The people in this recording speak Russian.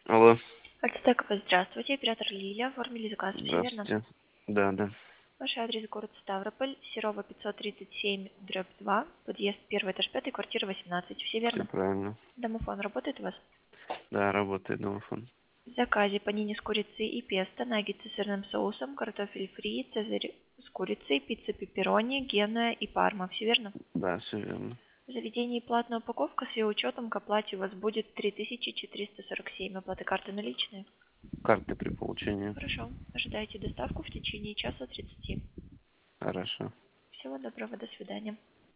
Алло, Альтатекова, здравствуйте. Оператор Лилия. Оформили заказ, все верно? здравствуйте. Да, да, Ваш адрес город Ставрополь, Серова 537, дробь 2, подъезд 1, этаж 5, квартира 18. Все все верно? правильно. Домофон работает у вас? Да, работает домофон. В заказе панини с курицей и песто, наггетсы с сырным соусом, картофель фри, цезарь с курицей, пицца пепперони, гена и парма. Все верно? Да, все верно. В заведении платная упаковка с ее учетом к оплате у вас будет 3447. Оплата карты наличные. Карты при получении. Хорошо. Ожидайте доставку в течение часа 30. Хорошо. Всего доброго, до свидания.